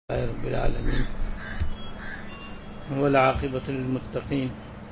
رب العالمين والعاقبة للمتقين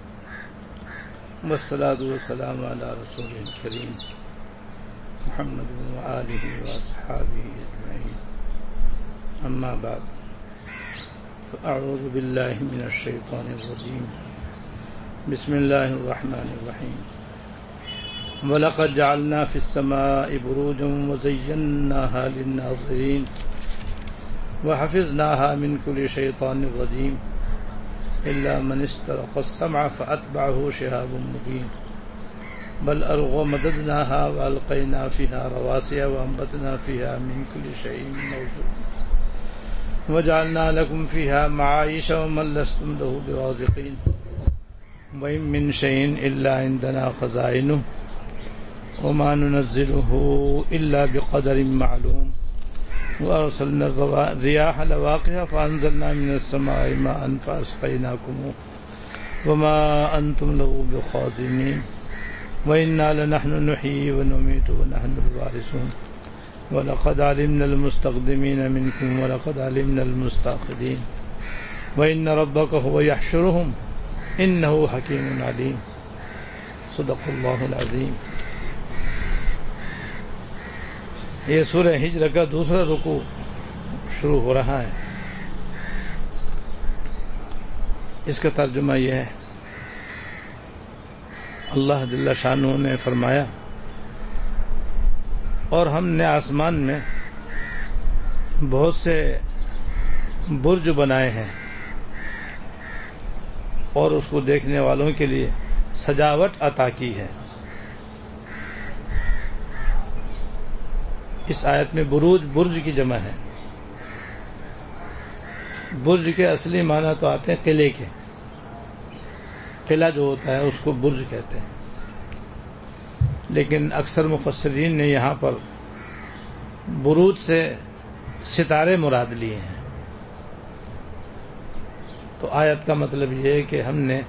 والصلاة والسلام على رسوله الكريم محمد وآله وأصحابه أجمعين أما بعد فأعوذ بالله من الشيطان الرجيم بسم الله الرحمن الرحيم وَلَقَدْ جَعَلْنَا فِي السَّمَاءِ بُرُوجًا وَزَيَّنَّاهَا لِلنَّاظِرِينَ وَحَفِظْنَاهَا مِنْ كُلِّ شَيْطَانٍ رَجِيمٍ إِلَّا مَنِ اسْتَرَقَ السَّمْعَ فَأَتْبَعَهُ شِهَابٌ مُبِينٌ بَلْ مَدَدْنَاهَا وَأَلْقَيْنَا فِيهَا رَوَاسِيَ وَأَنبَتْنَا فِيهَا مِنْ كُلِّ شَيْءٍ مَوْزُونٍ وَجَعَلْنَا لَكُمْ فِيهَا مَعَايِشَ وَمَن لَّسْتُمْ لَهُ بِرَازِقِينَ وَإِن مِّن شَيْءٍ إِلَّا عِندَنَا خَزَائِنُهُ وما ننزله إلا بقدر معلوم وأرسلنا الرياح لواقح فأنزلنا من السماء ماء فأسقيناكموه وما أنتم له بخازنين وإنا لنحن نحيي ونميت ونحن الوارثون ولقد علمنا المستقدمين منكم ولقد علمنا المستأخرين وإن ربك هو يحشرهم إنه حكيم عليم صدق الله العظيم. یہ سورہ ہجر کا دوسرا رکوع شروع ہو رہا ہے. اس کا ترجمہ یہ ہے، اللہ جل شانہ نے فرمایا اور ہم نے آسمان میں بہت سے برج بنائے ہیں اور اس کو دیکھنے والوں کے لیے سجاوٹ عطا کی ہے. اس آیت میں بروج برج کی جمع ہے. برج کے اصلی معنی تو آتے ہیں قلعے کے. قلعہ جو ہوتا ہے اس کو برج کہتے ہیں، لیکن اکثر مفسرین نے یہاں پر بروج سے ستارے مراد لیے ہیں. تو آیت کا مطلب یہ ہے کہ ہم نے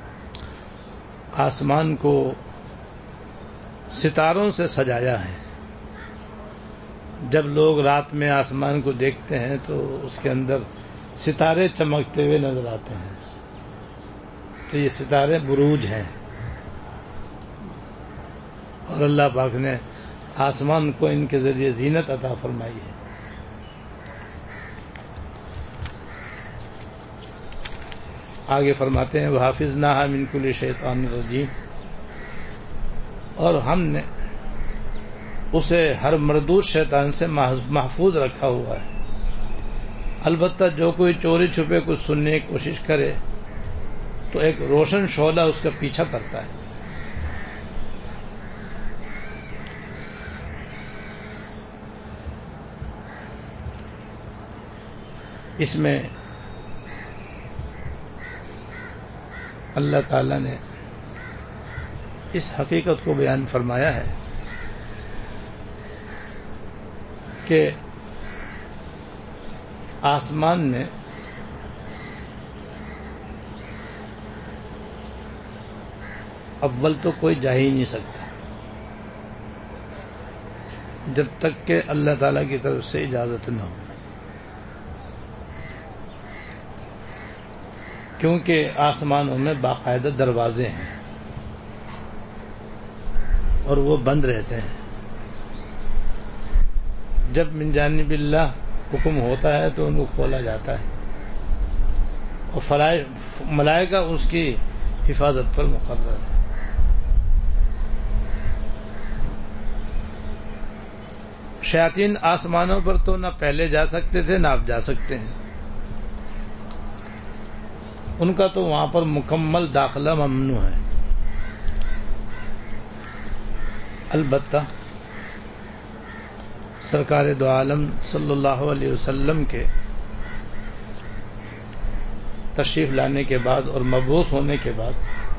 آسمان کو ستاروں سے سجایا ہے. جب لوگ رات میں آسمان کو دیکھتے ہیں تو اس کے اندر ستارے چمکتے ہوئے نظر آتے ہیں، تو یہ ستارے بروج ہیں. اور اللہ پاک نے آسمان کو ان کے ذریعے زینت عطا فرمائی ہے. آگے فرماتے ہیں وَحَفِظْنَاهَا مِنْ كُلِّ شَيْطَانٍ رَجِيمٍ، اور ہم نے اسے ہر مردود شیطان سے محفوظ رکھا ہوا ہے. البتہ جو کوئی چوری چھپے کچھ سننے کی کوشش کرے تو ایک روشن شعلہ اس کا پیچھا کرتا ہے. اس میں اللہ تعالی نے اس حقیقت کو بیان فرمایا ہے کہ آسمان میں اول تو کوئی جا ہی نہیں سکتا جب تک کہ اللہ تعالیٰ کی طرف سے اجازت نہ ہو، کیونکہ آسمانوں میں باقاعدہ دروازے ہیں اور وہ بند رہتے ہیں. جب من جانب اللہ حکم ہوتا ہے تو ان کو کھولا جاتا ہے اور ملائکہ اس کی حفاظت پر مقرر ہے. شیاطین آسمانوں پر تو نہ پہلے جا سکتے تھے نہ اب جا سکتے ہیں. ان کا تو وہاں پر مکمل داخلہ ممنوع ہے. البتہ سرکار دو عالم صلی اللہ علیہ وسلم کے تشریف لانے کے بعد اور مبعوث ہونے کے بعد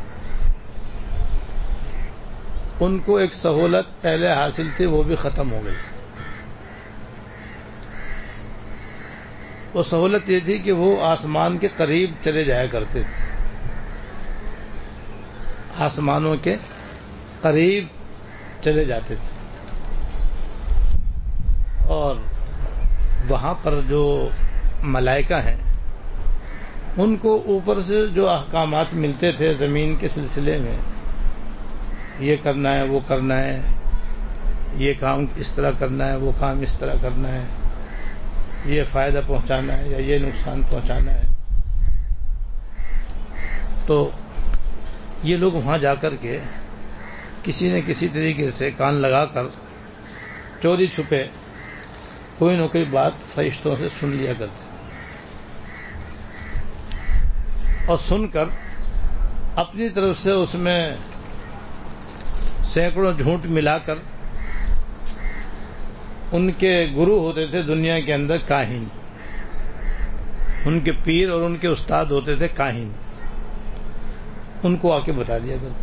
ان کو ایک سہولت پہلے حاصل تھی، وہ بھی ختم ہو گئی. وہ سہولت یہ تھی کہ وہ آسمان کے قریب چلے جایا کرتے تھے، آسمانوں کے قریب چلے جاتے تھے اور وہاں پر جو ملائکہ ہیں ان کو اوپر سے جو احکامات ملتے تھے زمین کے سلسلے میں، یہ کرنا ہے، وہ کرنا ہے، یہ کام اس طرح کرنا ہے، وہ کام اس طرح کرنا ہے، یہ فائدہ پہنچانا ہے یا یہ نقصان پہنچانا ہے، تو یہ لوگ وہاں جا کر کے کسی نہ کسی طریقے سے کان لگا کر چوری چھپے کوئی نہ کوئی بات فرشتوں سے سن لیا کرتے اور سن کر اپنی طرف سے اس میں سینکڑوں جھوٹ ملا کر ان کے گرو ہوتے تھے دنیا کے اندر کاہن، ان کے پیر اور ان کے استاد ہوتے تھے کاہن، ان کو آ کے بتا دیا کرتے.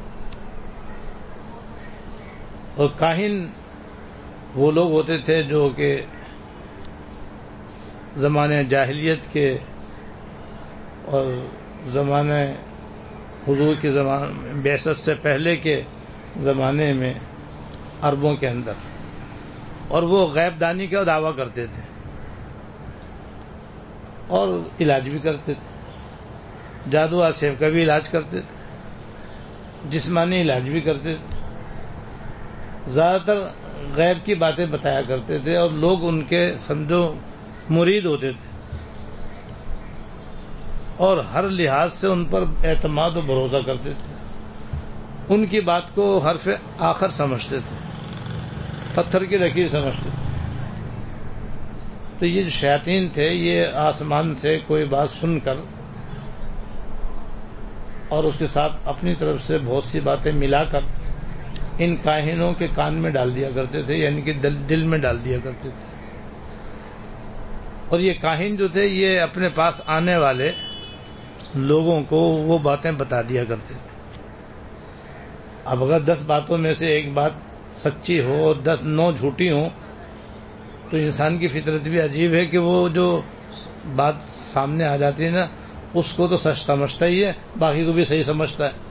اور کاہن وہ لوگ ہوتے تھے جو کہ زمانے جاہلیت کے اور زمانے حضور کے زمانے بعثت سے پہلے کے زمانے میں عربوں کے اندر، اور وہ غیب دانی کا دعویٰ کرتے تھے اور علاج بھی کرتے تھے، جادو آسیب کا بھی علاج کرتے تھے، جسمانی علاج بھی کرتے تھے، زیادہ تر غیب کی باتیں بتایا کرتے تھے اور لوگ ان کے سمجھو مرید ہوتے تھے اور ہر لحاظ سے ان پر اعتماد و بھروسہ کرتے تھے، ان کی بات کو حرف آخر سمجھتے تھے، پتھر کی لکیر سمجھتے تھے. تو یہ جو شیاطین تھے یہ آسمان سے کوئی بات سن کر اور اس کے ساتھ اپنی طرف سے بہت سی باتیں ملا کر ان کاہنوں کے کان میں ڈال دیا کرتے تھے، یعنی کہ دل میں ڈال دیا کرتے تھے. اور یہ کاہن جو تھے یہ اپنے پاس آنے والے لوگوں کو وہ باتیں بتا دیا کرتے تھے. اب اگر 10 باتوں میں سے ایک بات سچی ہو اور 9 جھوٹی ہوں تو انسان کی فطرت بھی عجیب ہے کہ وہ جو بات سامنے آ جاتی ہے نا اس کو تو سچ سمجھتا ہی ہے، باقی کو بھی صحیح سمجھتا ہے.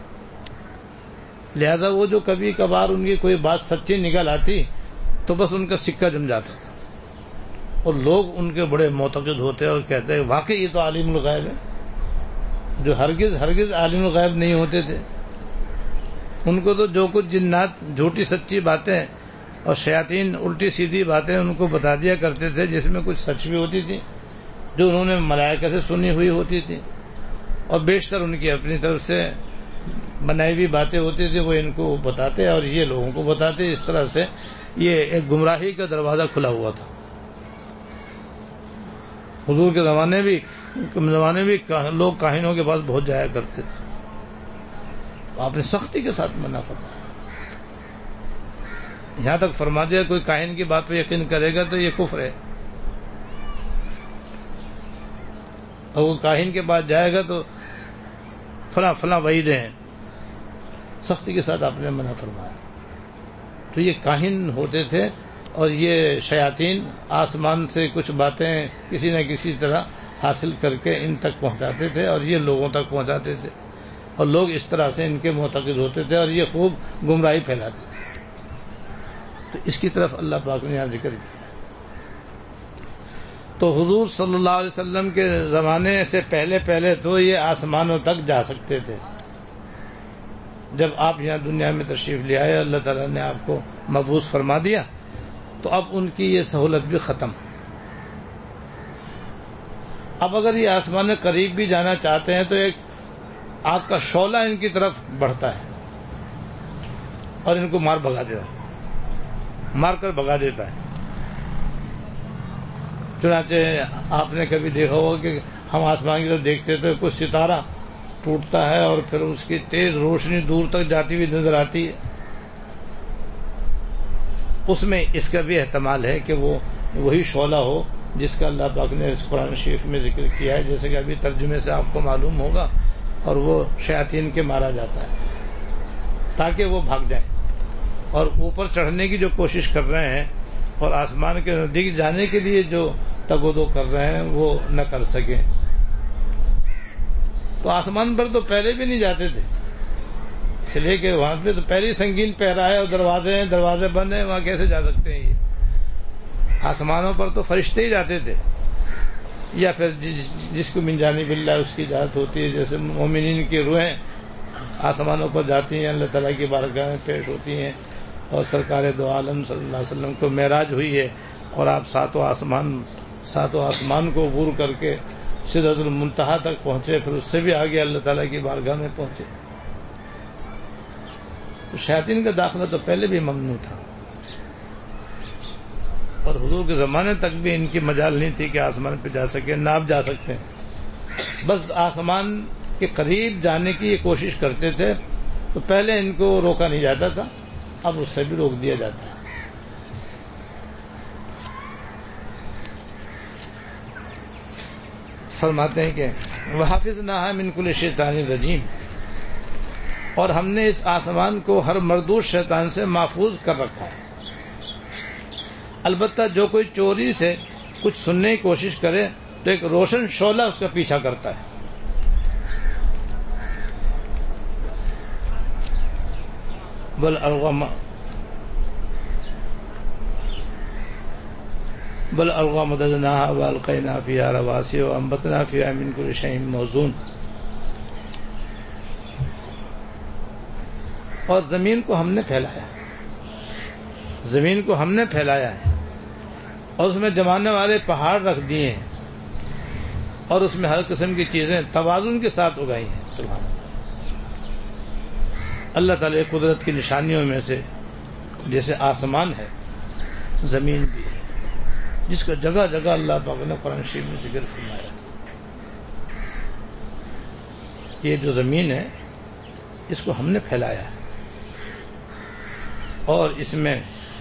لہذا وہ جو کبھی کبھار ان کی کوئی بات سچی نکل آتی تو بس ان کا سکہ جم جاتا اور لوگ ان کے بڑے معتقد ہوتے اور کہتے ہیں واقعی یہ تو عالم الغیب ہے، جو ہرگز عالم الغیب نہیں ہوتے تھے. ان کو تو جو کچھ جنات جھوٹی سچی باتیں اور شیاطین الٹی سیدھی باتیں ان کو بتا دیا کرتے تھے جس میں کچھ سچ بھی ہوتی تھی جو انہوں نے ملائکہ سے سنی ہوئی ہوتی تھی اور بیشتر ان کی اپنی طرف سے بنائی ہوئی باتیں ہوتی تھی وہ ان کو بتاتے اور یہ لوگوں کو بتاتے. اس طرح سے یہ ایک گمراہی کا دروازہ کھلا ہوا تھا. حضور کے زمانے بھی لوگ کاہنوں کے پاس بہت جایا کرتے تھے. آپ نے سختی کے ساتھ منع فرمایا، یہاں تک فرما دیا کوئی کاہن کی بات پہ یقین کرے گا تو یہ کفر ہے، اور وہ کاہن کے پاس جائے گا تو فلاں فلاں وعیدیں ہیں. سختی کے ساتھ آپ نے منع فرمایا. تو یہ کاہن ہوتے تھے اور یہ شیاطین آسمان سے کچھ باتیں کسی نہ کسی طرح حاصل کر کے ان تک پہنچاتے تھے اور یہ لوگوں تک پہنچاتے تھے اور لوگ اس طرح سے ان کے معتقد ہوتے تھے اور یہ خوب گمراہی پھیلاتے تھے. تو اس کی طرف اللہ پاک نے یہاں ذکر کیا. تو حضور صلی اللہ علیہ وسلم کے زمانے سے پہلے تو یہ آسمانوں تک جا سکتے تھے. جب آپ یہاں دنیا میں تشریف لے آئے اللہ تعالیٰ نے آپ کو مبعوث فرما دیا تو اب ان کی یہ سہولت بھی ختم. اب اگر یہ آسمان میں قریب بھی جانا چاہتے ہیں تو ایک آگ کا شعلہ ان کی طرف بڑھتا ہے اور ان کو مار کر بھگا دیتا ہے. چنانچہ آپ نے کبھی دیکھا ہوگا کہ ہم آسمان کی طرف دیکھتے تو کچھ ستارہ ٹوٹتا ہے اور پھر اس کی تیز روشنی دور تک جاتی ہوئی نظر آتی ہے. اس میں اس کا بھی احتمال ہے کہ وہ وہی شعلہ ہو جس کا اللہ پاک نے اس قرآن شریف میں ذکر کیا ہے، جیسے کہ ابھی ترجمے سے آپ کو معلوم ہوگا. اور وہ شیاطین کے مارا جاتا ہے تاکہ وہ بھاگ جائیں اور اوپر چڑھنے کی جو کوشش کر رہے ہیں اور آسمان کے نزدیک جانے کے لیے جو تگ و دو کر رہے ہیں وہ نہ کر سکیں. تو آسمان پر تو پہلے بھی نہیں جاتے تھے، اس لیے کہ وہاں پہ تو پہلے سنگین پہرا ہے اور دروازے بند ہیں، وہاں کیسے جا سکتے ہیں. یہ آسمانوں پر تو فرشتے ہی جاتے تھے یا پھر جس کو من جانب اللہ اس کی اجازت ہوتی ہے، جیسے مومنین کی روحیں آسمانوں پر جاتی ہیں، اللہ تعالیٰ کی بارگاہ میں پیش ہوتی ہیں، اور سرکار دو عالم صلی اللہ علیہ وسلم کو معراج ہوئی ہے اور آپ ساتوں آسمان کو عبور کر کے سدرۃ المنتہا تک پہنچے، پھر اس سے بھی آگے اللہ تعالیٰ کی بارگاہ میں پہنچے. تو شیاطین کا داخلہ تو پہلے بھی ممنوع تھا، اور حضور کے زمانے تک بھی ان کی مجال نہیں تھی کہ آسمان پہ جا سکے، نہ آپ جا سکتے ہیں. بس آسمان کے قریب جانے کی یہ کوشش کرتے تھے، تو پہلے ان کو روکا نہیں جاتا تھا، اب اس سے بھی روک دیا جاتا ہے. فرماتے ہیں کہ وَحَفِظْنَاهَا مِنْ كُلِّ شَيْطَانٍ رَجِيمٍ، اور ہم نے اس آسمان کو ہر مردود شیطان سے محفوظ کر رکھا ہے. البتہ جو کوئی چوری سے کچھ سننے کی کوشش کرے تو ایک روشن شعلہ اس کا پیچھا کرتا ہے. بل الغا مددناها والقینا فیہا رواسی وانبتنا فیہا من کل شیء موزون. اور زمین کو ہم نے پھیلایا ہے، اور اس میں جمانے والے پہاڑ رکھ دیے ہیں، اور اس میں ہر قسم کی چیزیں توازن کے ساتھ اگائی ہیں. سبحان اللہ تعالیٰ قدرت کی نشانیوں میں سے جیسے آسمان ہے، زمین بھی ہے، جس کا جگہ جگہ اللہ پاک نے قرآن شریف میں ذکر فرمایا. یہ جو زمین ہے اس کو ہم نے پھیلایا ہے، اور اس میں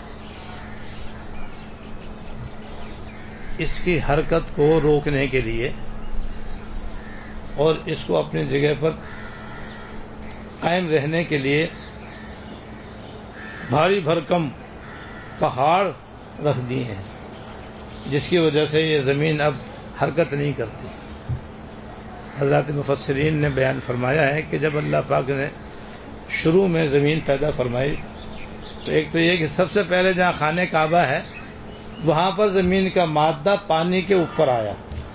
اس کی حرکت کو روکنے کے لیے اور اس کو اپنی جگہ پر قائم رہنے کے لیے بھاری بھرکم پہاڑ رکھ دیے ہیں، جس کی وجہ سے یہ زمین اب حرکت نہیں کرتی. حضرات مفسرین نے بیان فرمایا ہے کہ جب اللہ پاک نے شروع میں زمین پیدا فرمائی تو ایک تو یہ کہ سب سے پہلے جہاں خانہ کعبہ ہے وہاں پر زمین کا مادہ پانی کے اوپر آیا،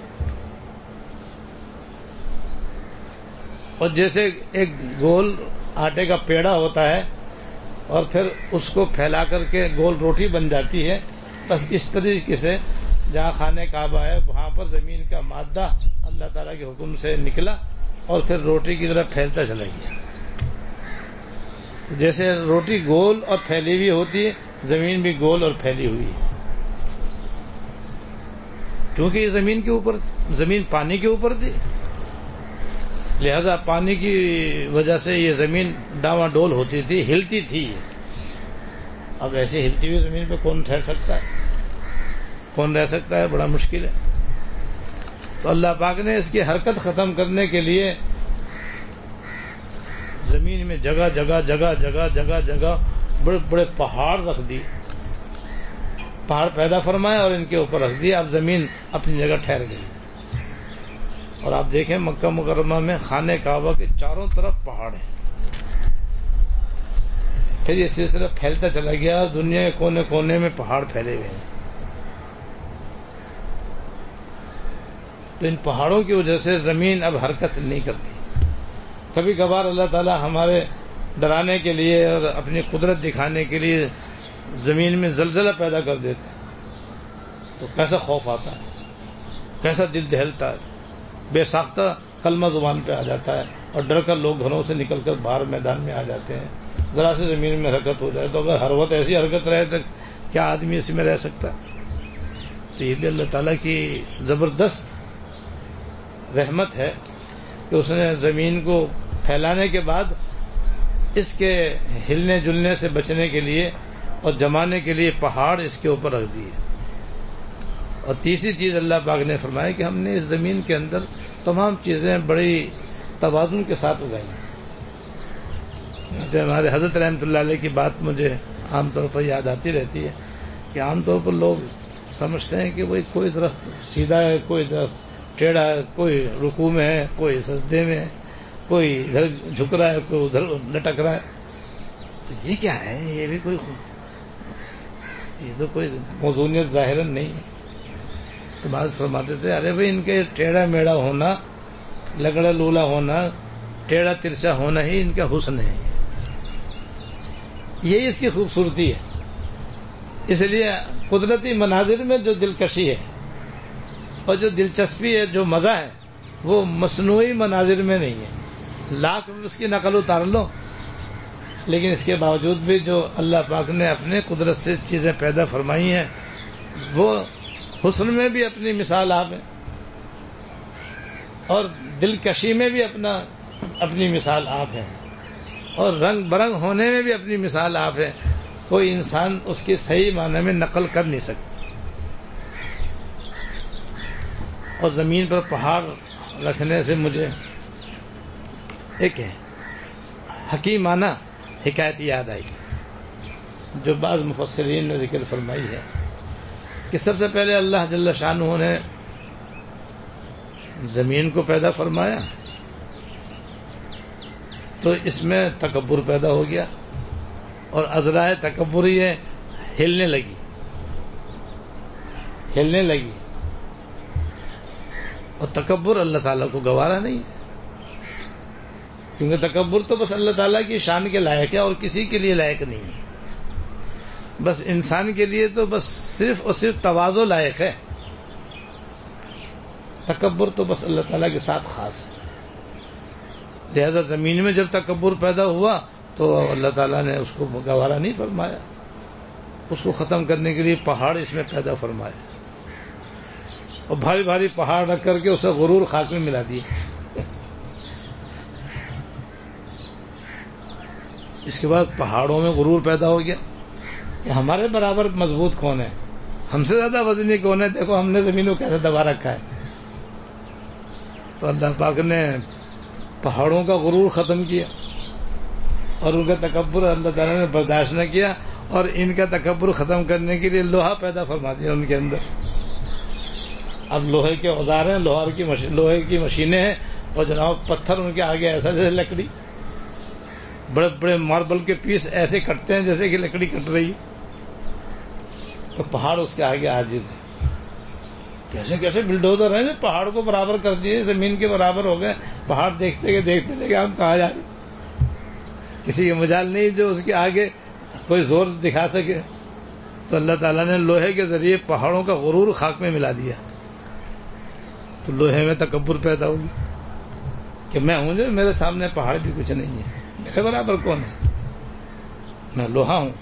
اور جیسے ایک گول آٹے کا پیڑا ہوتا ہے اور پھر اس کو پھیلا کر کے گول روٹی بن جاتی ہے، بس اس طریقے سے جہاں خانہ کعبہ ہے وہاں پر زمین کا مادہ اللہ تعالیٰ کے حکم سے نکلا اور پھر روٹی کی طرف پھیلتا چلا گیا. جیسے روٹی گول اور پھیلی ہوئی ہوتی ہے، زمین بھی گول اور پھیلی ہوئی ہے، کیونکہ یہ زمین پانی کے اوپر تھی، لہذا پانی کی وجہ سے یہ زمین ڈاواں ڈول ہوتی تھی، ہلتی تھی. اب ایسے ہلتی ہوئی زمین پہ کون ٹھہر سکتا ہے، کون رہ سکتا ہے؟ بڑا مشکل ہے. تو اللہ پاک نے اس کی حرکت ختم کرنے کے لیے زمین میں جگہ جگہ بڑے بڑے پہاڑ رکھ دی، پہاڑ پیدا فرمائے اور ان کے اوپر رکھ دیا. اب زمین اپنی جگہ ٹھہر گئی. اور آپ دیکھیں مکہ مکرمہ میں خانہ کعبہ کے چاروں طرف پہاڑ ہیں، پھر یہ سلسلہ پھیلتا چلا گیا، دنیا کے کونے کونے میں پہاڑ پھیلے ہوئے ہیں. تو ان پہاڑوں کی وجہ سے زمین اب حرکت نہیں کرتی. کبھی کبھار اللہ تعالیٰ ہمارے ڈرانے کے لیے اور اپنی قدرت دکھانے کے لیے زمین میں زلزلہ پیدا کر دیتے ہیں، تو کیسا خوف آتا ہے، کیسا دل دہلتا ہے، بے ساختہ کلمہ زبان پہ آ جاتا ہے، اور ڈر کر لوگ گھروں سے نکل کر باہر میدان میں آ جاتے ہیں. ذرا سے زمین میں حرکت ہو جائے تو اگر ہر وقت ایسی حرکت رہے تو کیا آدمی اس میں رہ سکتا ہے؟ تو یہ بھی اللہ تعالیٰ کی زبردست رحمت ہے کہ اس نے زمین کو پھیلانے کے بعد اس کے ہلنے جلنے سے بچنے کے لیے اور جمانے کے لیے پہاڑ اس کے اوپر رکھ دیے. اور تیسری چیز اللہ پاک نے فرمایا کہ ہم نے اس زمین کے اندر تمام چیزیں بڑی توازن کے ساتھ اگائی. ہمارے حضرت رحمۃ اللہ علیہ کی بات مجھے عام طور پر یاد آتی رہتی ہے کہ عام طور پر لوگ سمجھتے ہیں کہ وہی کوئی درخت سیدھا ہے، کوئی درخت ٹیڑھا ہے، کوئی رکوع میں ہے، کوئی سجدے میں ہے، کوئی ادھر جھک رہا ہے، کوئی ادھر لٹک رہا ہے. تو یہ کیا ہے؟ یہ بھی یہ تو کوئی موزونیت ظاہراً نہیں ہے. تو بعض فرماتے تھے ارے بھائی ان کے ٹیڑھا میڑا ہونا، لگڑا لولا ہونا، ٹیڑھا ترچا ہونا ہی ان کا حسن ہے، یہی اس کی خوبصورتی ہے۔ اس لیے قدرتی مناظر میں جو دلکشی ہے اور جو دلچسپی ہے، جو مزہ ہے، وہ مصنوعی مناظر میں نہیں ہے۔ لاکھ اس کی نقل اتار لو، لیکن اس کے باوجود بھی جو اللہ پاک نے اپنے قدرت سے چیزیں پیدا فرمائی ہیں، وہ حسن میں بھی اپنی مثال آپ ہے اور دلکشی میں بھی اپنی مثال آپ ہے اور رنگ برنگ ہونے میں بھی اپنی مثال آپ ہے۔ کوئی انسان اس کی صحیح معنی میں نقل کر نہیں سکتا۔ اور زمین پر پہاڑ رکھنے سے مجھے ایک حکیمانہ حکایت یاد آئی جو بعض مفسرین نے ذکر فرمائی ہے کہ سب سے پہلے اللہ جل شانہ نے زمین کو پیدا فرمایا تو اس میں تکبر پیدا ہو گیا اور عذرائے تکبر یہ ہلنے لگی اور تکبر اللہ تعالیٰ کو گوارا نہیں ہے، کیونکہ تکبر تو بس اللہ تعالیٰ کی شان کے لائق ہے اور کسی کے لیے لائق نہیں ہے۔ بس انسان کے لیے تو بس صرف اور صرف تواضع لائق ہے، تکبر تو بس اللہ تعالیٰ کے ساتھ خاص ہے۔ لہذا زمین میں جب تکبر پیدا ہوا تو اللہ تعالیٰ نے اس کو گوارا نہیں فرمایا، اس کو ختم کرنے کے لیے پہاڑ اس میں پیدا فرمائے اور بھاری بھاری پہاڑ رکھ کر کے اسے غرور خاک میں ملا دیے۔ اس کے بعد پہاڑوں میں غرور پیدا ہو گیا کہ ہمارے برابر مضبوط کون ہے، ہم سے زیادہ وزنی کون ہے، دیکھو ہم نے زمین کو کیسے دبا رکھا ہے۔ تو اللہ پاک نے پہاڑوں کا غرور ختم کیا اور ان کا تکبر اللہ تعالیٰ نے برداشت نہ کیا اور ان کا تکبر ختم کرنے کے لیے لوہا پیدا فرما دیا ان کے اندر۔ اب لوہے کے اوزار ہیں، لوہے کی مشینیں ہیں اور جناب پتھر ان کے آگے ایسا جیسے لکڑی، بڑے بڑے ماربل کے پیس ایسے کٹتے ہیں جیسے کہ لکڑی کٹ رہی ہے، تو پہاڑ اس کے آگے عاجز ہے۔ کیسے کیسے بلڈوزر ہیں جو پہاڑ کو برابر کر دیے، زمین کے برابر ہو گئے، پہاڑ دیکھتے کہ ہم کہاں جا رہے ہیں، کسی کا مجال نہیں جو اس کے آگے کوئی زور دکھا سکے۔ تو اللہ تعالیٰ نے لوہے کے ذریعے پہاڑوں کا غرور خاک میں ملا دیا، تو لوہے میں تکبر پیدا ہوگی کہ میں ہوں جو میرے سامنے پہاڑ بھی کچھ نہیں ہے، میرے برابر کون ہے، میں لوہا ہوں۔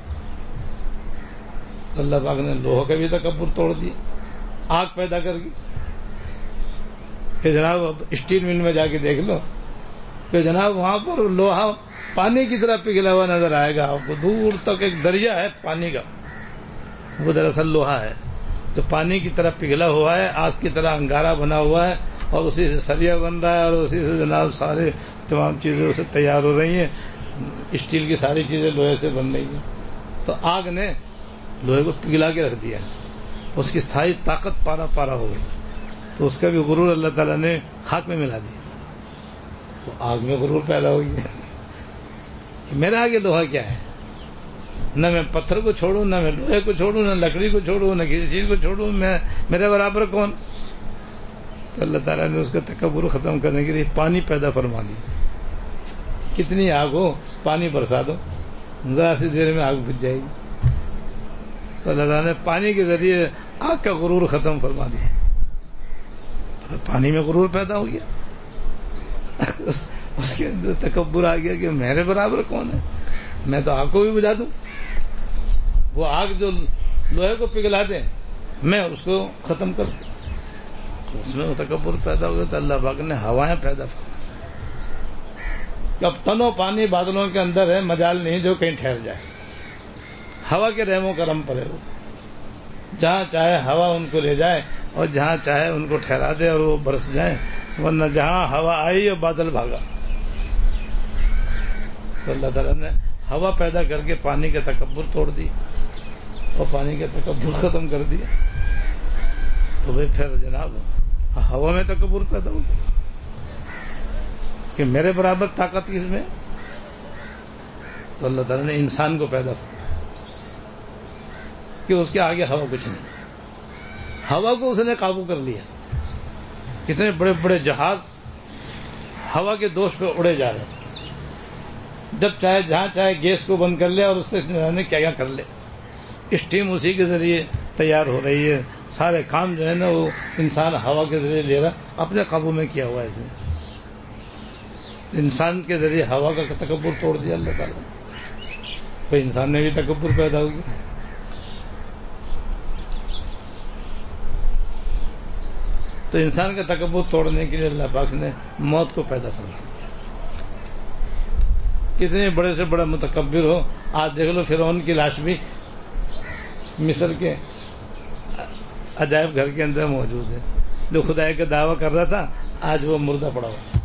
اللہ پاک نے لوہے کا بھی تکبر توڑ دیا، آگ پیدا کر دی کہ جناب اسٹیل مل میں جا کے دیکھ لو کہ جناب وہاں پر لوہا پانی کی طرح پگھلا ہوا نظر آئے گا آپ کو، دور تک ایک دریا ہے پانی کا، وہ دراصل لوہا ہے جو پانی کی طرح پگھلا ہوا ہے، آگ کی طرح انگارہ بنا ہوا ہے اور اسی سے سریا بن رہا ہے اور اسی سے جناب سارے تمام چیزیں اسے تیار ہو رہی ہیں، اسٹیل کی ساری چیزیں لوہے سے بن رہی ہیں۔ تو آگ نے لوہے کو پگھلا کے رکھ دیا، اس کی ساری طاقت پارا ہو گئی، تو اس کا بھی غرور اللہ تعالیٰ نے خاک میں ملا دیا، تو آگ میں غرور پیدا ہو گیا کہ میرے آگے لوہا کیا ہے، نہ میں پتھر کو چھوڑوں، نہ میں لوہے کو چھوڑوں، نہ لکڑی کو چھوڑوں، نہ کسی چیز کو چھوڑوں، میں میرے برابر کون۔ تو اللہ تعالیٰ نے اس کا تکبر ختم کرنے کے لیے پانی پیدا فرما دیا، کتنی آگ ہو پانی برسا دو، ذرا سی دیر میں آگ بجھ جائے گی۔ تو اللہ تعالیٰ نے پانی کے ذریعے آگ کا غرور ختم فرما دیا، تو پانی میں غرور پیدا ہو گیا، اس کے اندر تکبر آ گیا کہ میرے برابر کون ہے، میں تو آگ کو بھی بجھا دوں، وہ آگ جو لوہے کو پگھلا دے میں اس کو ختم کر دوں۔ اس میں تکبر پیدا ہو گیا تو اللہ پاک نے ہوائیں پیدا فرمائی کہ اب تنو پانی بادلوں کے اندر ہے، مجال نہیں جو کہیں ٹھہر جائے، ہوا کے رحم و کرم پر ہے، وہ جہاں چاہے ہوا ان کو لے جائے اور جہاں چاہے ان کو ٹھہرا دے اور وہ برس جائیں، ورنہ جہاں ہوا آئی اور بادل بھاگا۔ تو اللہ تعالیٰ نے ہوا پیدا کر کے پانی کا تکبر توڑ دی اور پانی کا تکبر ختم کر دیا، تو بھائی پھر جناب ہوا میں تکبر پیدا ہو گیا کہ میرے برابر طاقت کس میں۔ تو اللہ تعالیٰ نے انسان کو پیدا فرمایا کہ اس کے آگے ہوا کچھ نہیں، ہوا کو اس نے قابو کر لیا. کتنے بڑے بڑے جہاز ہوا کے دوش پہ اڑے جا رہے ہیں. جب چاہے جہاں چاہے گیس کو بند کر لے اور اس سے کیا کر لے. اسٹیم اسی کے ذریعے تیار ہو رہی ہے. سارے کام جو ہے نا وہ انسان ہوا کے ذریعے لے رہا, اپنے قابو میں کیا ہوا ہے اس نے. انسان کے ذریعے ہوا کا تکبر توڑ دیا اللہ تعالیٰ نے. تو انسان میں بھی تکبر پیدا ہو گیا. تو انسان کا تکبر توڑنے کے لیے اللہ پاک نے موت کو پیدا فرمایا. کتنے بڑے سے بڑا متکبر ہو, آج دیکھ لو فرعون کی لاش بھی مصر کے عجائب گھر کے اندر موجود ہے. جو خدائی کا دعویٰ کر رہا تھا آج وہ مردہ پڑا ہوا.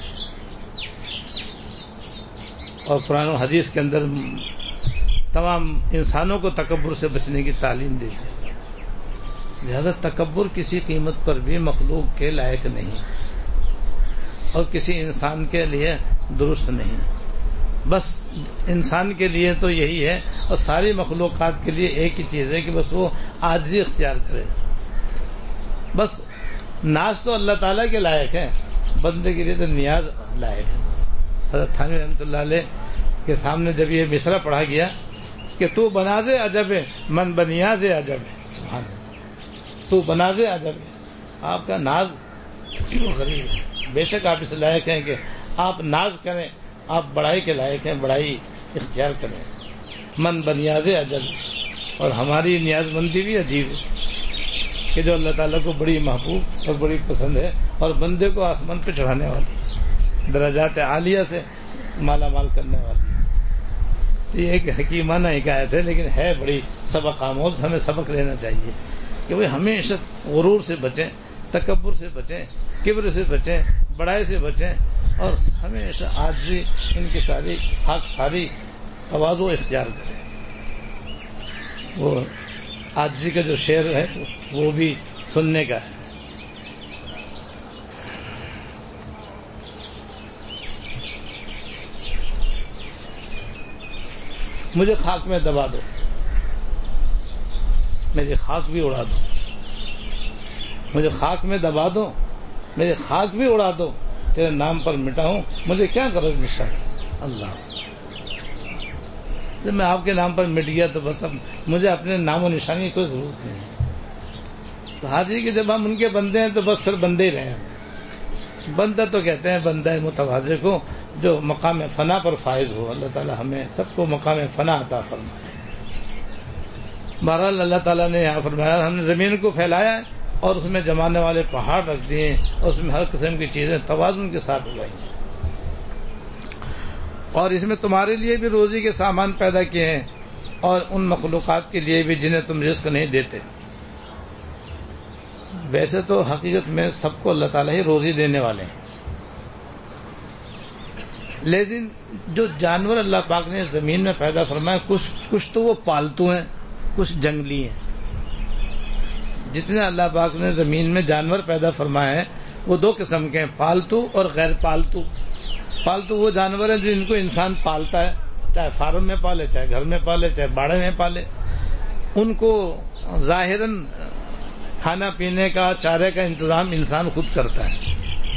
اور قرآن و حدیث کے اندر تمام انسانوں کو تکبر سے بچنے کی تعلیم دیتے ہیں. لہذا تکبر کسی قیمت پر بھی مخلوق کے لائق نہیں اور کسی انسان کے لیے درست نہیں. بس انسان کے لیے تو یہی ہے, اور ساری مخلوقات کے لیے ایک ہی چیز ہے کہ بس وہ عاجزی اختیار کرے. بس ناز تو اللہ تعالیٰ کے لائق ہے, بندے کے لیے تو نیاز لائق ہے. حضرت تھانوی رحمۃ اللہ علیہ کے سامنے جب یہ مصرع پڑھا گیا کہ تو بناز عجب ہے من بنیاز عجب ہے, سبحان اللہ, تو بناز عجب ہے, آپ کا ناز غریب ہے. بے شک آپ اس لائق ہیں کہ آپ ناز کریں, آپ بڑائی کے لائق ہیں, بڑائی اختیار کریں. من بنیاز عجب, اور ہماری نیاز مندی بھی عجیب ہے کہ جو اللہ تعالیٰ کو بڑی محبوب اور بڑی پسند ہے اور بندے کو آسمان پہ چڑھانے والی ہے, درجات عالیہ سے مالا مال کرنے والی. تو یہ ایک حکیمانہ حکایت ہے, لیکن ہے بڑی سبق آموز. ہمیں سبق لینا چاہیے کہ وہ ہمیشہ غرور سے بچیں, تکبر سے بچیں, کبر سے بچیں, بڑائی سے بچیں, اور ہمیشہ عاجزی ان کی ساری خاکساری تواضع اختیار کریں. وہ عاجزی کا جو شعر ہے وہ بھی سننے کا ہے. مجھے خاک میں دبا دو, میری خاک بھی اڑا دو. مجھے خاک میں دبا دو, میری خاک بھی اڑا دو, تیرے نام پر مٹاؤں, مجھے کیا غرض مٹا ہے اللہ. جب میں آپ کے نام پر مٹ گیا تو بس اب مجھے اپنے نام و نشانی کی کوئی ضرورت نہیں ہے. تو حاجی کہ جب ہم ان کے بندے ہیں تو بس پھر بندے ہی رہے ہیں. بندہ تو کہتے ہیں بندہ متواضع کو جو مقام فنا پر فائز ہو. اللہ تعالی ہمیں سب کو مقام فنا عطا فرمائے. بہرحال اللہ تعالیٰ نے یہاں فرمایا ہم نے زمین کو پھیلایا اور اس میں جمانے والے پہاڑ رکھ دیے اور اس میں ہر قسم کی چیزیں توازن کے ساتھ اگائی, اور اس میں تمہارے لیے بھی روزی کے سامان پیدا کیے ہیں اور ان مخلوقات کے لیے بھی جنہیں تم رزق نہیں دیتے. ویسے تو حقیقت میں سب کو اللہ تعالیٰ ہی روزی دینے والے ہیں, لیکن جو جانور اللہ پاک نے زمین میں پیدا فرمائے کچھ تو وہ پالتو ہیں, کچھ جنگلی ہیں. جتنے اللہ پاک نے زمین میں جانور پیدا فرمائے ہیں وہ دو قسم کے ہیں, پالتو اور غیر پالتو. پالتو وہ جانور ہیں جو ان کو انسان پالتا ہے, چاہے فارم میں پالے, چاہے گھر میں پالے, چاہے باڑے میں پالے. ان کو ظاہراً کھانا پینے کا, چارے کا انتظام انسان خود کرتا ہے.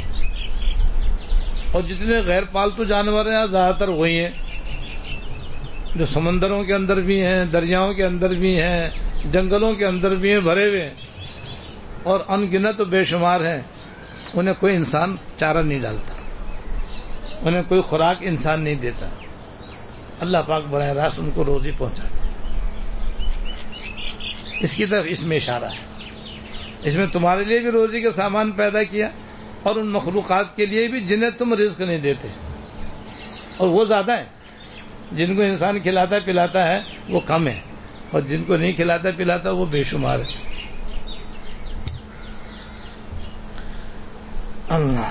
اور جتنے غیر پالتو جانور ہیں زیادہ تر وہی ہیں جو سمندروں کے اندر بھی ہیں, دریاؤں کے اندر بھی ہیں, جنگلوں کے اندر بھی ہیں بھرے ہوئے, اور ان گنت و بے شمار ہیں. انہیں کوئی انسان چارہ نہیں ڈالتا, انہیں کوئی خوراک انسان نہیں دیتا. اللہ پاک براہ راست ان کو روزی پہنچاتا. اس کی طرف اس میں اشارہ ہے. اس میں تمہارے لیے بھی روزی کا سامان پیدا کیا اور ان مخلوقات کے لیے بھی جنہیں تم رزق نہیں دیتے, اور وہ زیادہ ہیں. جن کو انسان کھلاتا پلاتا ہے وہ کم ہے, اور جن کو نہیں کھلاتا پلاتا وہ بے شمار ہے. اللہ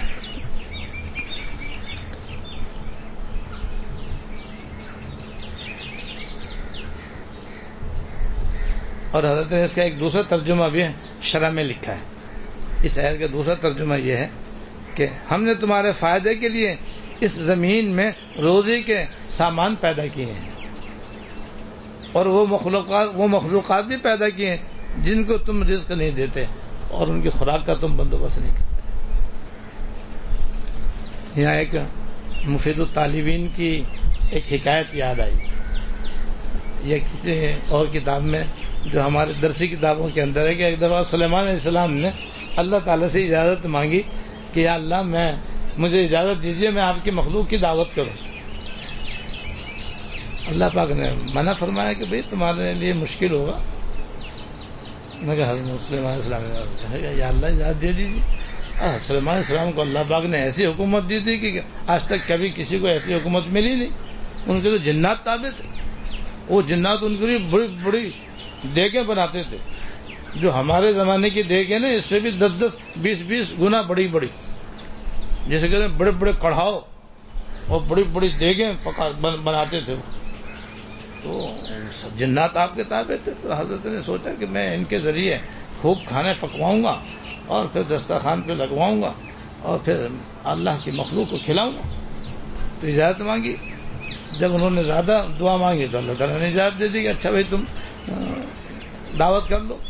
اور حضرت نے اس کا ایک دوسرا ترجمہ بھی شرح میں لکھا ہے. اس آیت کا دوسرا ترجمہ یہ ہے کہ ہم نے تمہارے فائدے کے لیے اس زمین میں روزی کے سامان پیدا کیے ہیں, اور وہ مخلوقات بھی پیدا کیے ہیں جن کو تم رزق نہیں دیتے اور ان کی خوراک کا تم بندوبست نہیں کرتے. یہاں ایک مفید الطالبین کی ایک حکایت یاد آئی. یہ کسی اور کتاب میں جو ہمارے درسی کتابوں کے اندر ہے کہ ایک دفعہ سلیمان علیہ السلام نے اللہ تعالیٰ سے اجازت مانگی کہ یا اللہ مجھے اجازت دیجیے میں آپ کی مخلوق کی دعوت کروں. اللہ پاک نے منع فرمایا کہ بھئی تمہارے لیے مشکل ہوگا. میں کہا حضرت سلیمان علیہ السلام نے یا اللہ اجازت دے دیجیے. سلیمان علیہ السلام کو اللہ پاک نے ایسی حکومت دی تھی کہ آج تک کبھی کسی کو ایسی حکومت ملی نہیں. ان کے تو جنات تابع تھے. وہ جنات ان کے لیے بڑی بڑی دیگیں بناتے تھے جو ہمارے زمانے کی دیگیں نا اس سے بھی 10-10 20-20 گنا بڑی بڑی, جیسے کہتے ہیں بڑے بڑے کڑھاؤ اور بڑی بڑی دیگیں بناتے تھے. تو جنات آپ کے تابع تھے. تو حضرت نے سوچا کہ میں ان کے ذریعے خوب کھانے پکواؤں گا اور پھر دسترخوان پہ لگواؤں گا اور پھر اللہ کی مخلوق کو کھلاؤں گا. تو اجازت مانگی. جب انہوں نے زیادہ دعا مانگی تو اللہ تعالیٰ نے اجازت دے دی کہ اچھا بھائی تم دعوت کر لو.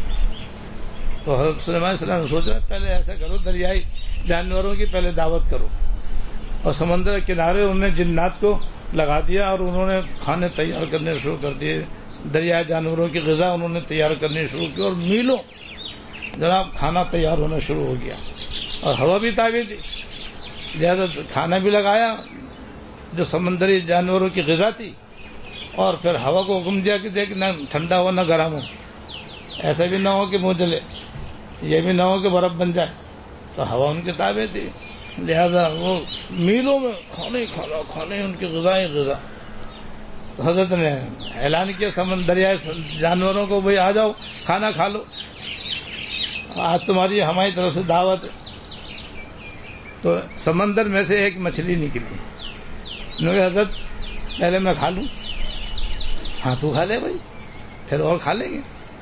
تو حضرت سلیمان علیہ السلام نے سوچا پہلے ایسا کرو دریائی جانوروں کی پہلے دعوت کرو. اور سمندر کے کنارے انہوں نے جنات کو لگا دیا اور انہوں نے کھانے تیار کرنے شروع کر دیے. دریائے جانوروں کی غذا انہوں نے تیار کرنی شروع کی اور میلوں جناب کھانا تیار ہونا شروع ہو گیا. اور ہوا بھی تابع تھی لہٰذا کھانا بھی لگایا جو سمندری جانوروں کی غذا تھی. اور پھر ہوا کو حکم دیا کہ دیکھ نہ ٹھنڈا ہو نہ گرم ہو, ایسا بھی نہ ہو کہ منہ جلے, یہ بھی نہ ہو کہ برف بن جائے. تو ہوا ان کے تابع تھی لہذا وہ میلوں میں کھانے ان کی غذا. تو حضرت نے اعلان کیا سمندریائے جانوروں کو بھئی آ جاؤ کھانا کھا لو, آج تمہاری ہماری طرف سے دعوت ہے. تو سمندر میں سے ایک مچھلی نکلی. انہوں نے حضرت پہلے میں کھا لوں. ہاں تو کھا لے بھائی پھر اور کھا لیں گے.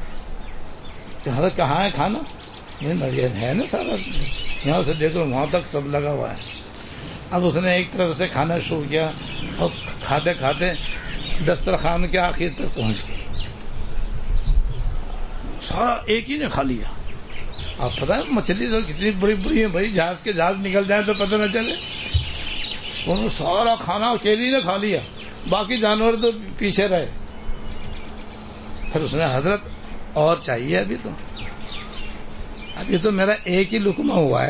تو حضرت کہاں ہے کھانا؟ ہے نا سارا یہاں سے دیکھو وہاں تک سب لگا ہوا ہے. اب اس نے ایک طرف سے کھانا شروع کیا اور کھاتے کھاتے دسترخوان کے آخر تک پہنچ گئے. سارا ایک ہی نے کھا لیا. آپ پتہ ہے مچھلی تو کتنی بڑی بڑی ہے بھائی, جہاز نکل جائے تو پتہ نہ چلے. انہوں نے سارا کھانا اکیلی نے کھا لیا, باقی جانور تو پیچھے رہے. پھر اس نے حضرت اور چاہیے ابھی تو میرا ایک ہی لقمہ ہوا ہے.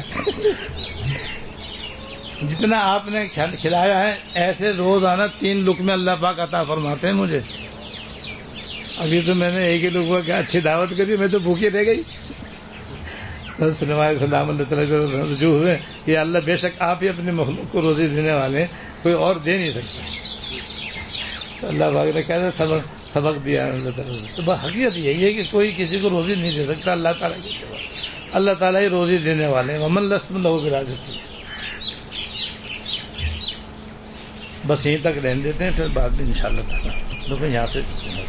جتنا آپ نے کھلایا ہے ایسے روزانہ 3 لقمے اللہ پاک عطا فرماتے ہیں مجھے. ابھی تو میں نے ایک ہی لقمہ کیا اچھی دعوت کری, میں تو بھوکی رہ گئی. سلام اللہ تعالیٰ سے رجوع ہوئے کہ اللہ بے شک آپ ہی اپنے مخلوق کو روزی دینے والے ہیں, کوئی اور دے نہیں سکتا. اللہ پاک نے کیسے سبق دیا اللہ تعالیٰ سے. تو حقیقت یہی ہے کہ کوئی کسی کو روزی نہیں دے سکتا اللہ تعالیٰ کی سوا. اللہ تعالیٰ ہی روزی دینے والے ہیں. ومن لستم لہ برازقین. بس یہیں تک رہنے دیتے ہیں, پھر بعد میں انشاءاللہ تعالیٰ لیکن یہاں سے.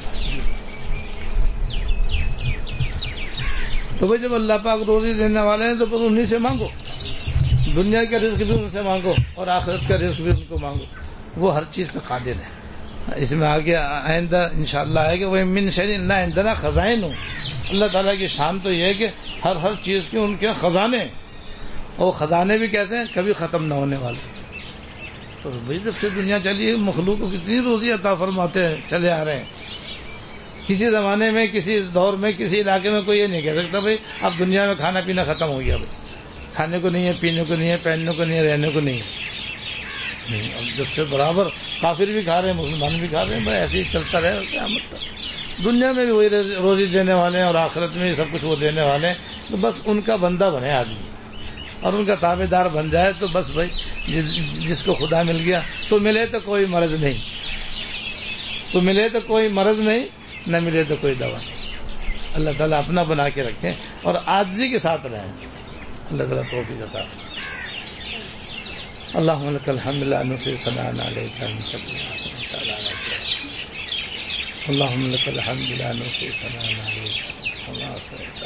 تو بھائی جب اللہ پاک روزی دینے والے ہیں تو پھر انہیں سے مانگو. دنیا کا رزق بھی ان سے مانگو اور آخرت کا رزق بھی ان کو مانگو. وہ ہر چیز پہ قادر ہے. اس میں آگے آئندہ انشاءاللہ ہے کہ وہ من شیء لا عندنا خزائن ہو. اللہ تعالیٰ کی شان تو یہ ہے کہ ہر چیز کے ان کے خزانے ہیں, اور خزانے بھی کہتے ہیں کبھی ختم نہ ہونے والے. تو بھائی جب سے دنیا چلی ہے مخلوق کو کتنی روزی عطا فرماتے ہیں چلے آ رہے ہیں. کسی زمانے میں کسی دور میں کسی علاقے میں کوئی یہ نہیں کہہ سکتا بھائی اب دنیا میں کھانا پینا ختم ہو گیا. بھائی کھانے کو نہیں ہے, پینے کو نہیں ہے, پہننے کو نہیں ہے, رہنے کو نہیں ہے. اب جب سے برابر کافر بھی کھا رہے ہیں مسلمان بھی کھا رہے ہیں. بھائی ایسے ہی چلتا رہے قیامت تک. دنیا میں بھی وہی روزی دینے والے ہیں اور آخرت میں سب کچھ وہ دینے والے ہیں. تو بس ان کا بندہ بنے آدمی اور ان کا تابع دار بن جائے تو بس بھائی جس کو خدا مل گیا. تو ملے تو کوئی مرض نہیں, تو ملے تو کوئی مرض نہیں, نہ ملے تو کوئی دوا. اللہ تعالیٰ اپنا بنا کے رکھیں اور عاجزی کے ساتھ رہیں. اللہ تعالیٰ توفیق عطا. اللهم لك الحمد لا نحصي ثناء عليك انت كما اللهم لك الحمد لا نحصي ثناء عليك.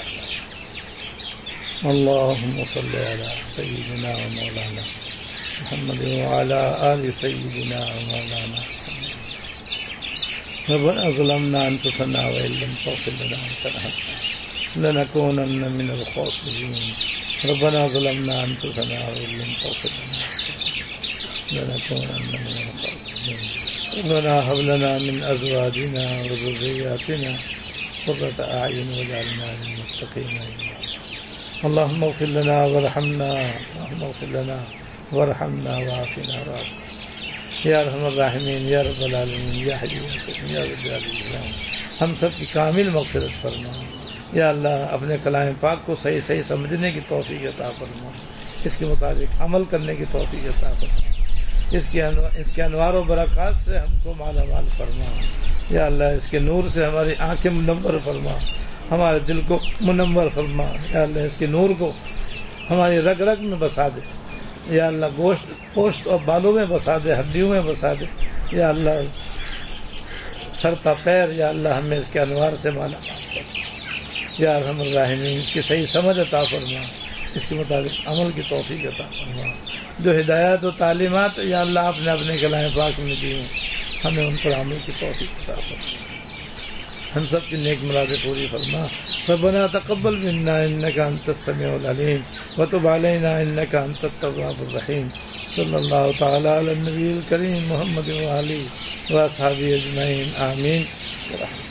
اللهم صل على سيدنا ومولانا محمد وعلى آل سيدنا ومولانا محمد. ربنا ظلمنا أنفسنا وإن لم تغفر لنا وترحمنا لنكونن من الخاسرين ربنا ظلمنا أنفسنا وإن لم تغفر لنا لنكونن من الخاسرين ربنا هب لنا من أزواجنا وذرياتنا قرة أعين واجعلنا للمتقين إماما اللهم اغفر لنا وارحمنا اللهم اغفر لنا وارحمنا وعافنا وعافنا یا ارحم الراحمین یا رب العالمین یا حی یا قیوم یا ذی الجلال والاکرام ہم سب کی کامل مغفرت فرما یا اللہ اپنے کلام پاک کو صحیح صحیح سمجھنے کی توفیق عطا فرما اس کے مطابق عمل کرنے کی توفیق عطا فرما اس کے انوار و برکات سے ہم کو مالا مال فرما یا اللہ اس کے نور سے ہماری آنکھیں منور فرما ہمارے دل کو منور فرما یا اللہ اس کے نور کو ہماری رگ رگ میں بسا دے یا اللہ گوشت اور بالوں میں بسا دے ہڈیوں میں بسا دے یا اللہ سر تا پیر یا اللہ ہمیں اس کے انوار سے مالا مال فرما یا ارحم الراحمین اس کی صحیح سمجھ عطا فرما اس کے مطابق عمل کی توفیق عطا فرما جو ہدایات و تعلیمات یا اللہ آپ نے اپنے کلام پاک میں دی ہیں ہمیں ان پر عمل کی توفیق عطا فرما ہم سب کی نیک مرادیں پوری فرما ربنا تقبل منا انك انت السميع العليم وتب علينا انك انت التواب الرحيم صلی اللہ تعالی علی النبی الکریم محمد وآلہ واصحابہ اجمعین آمین.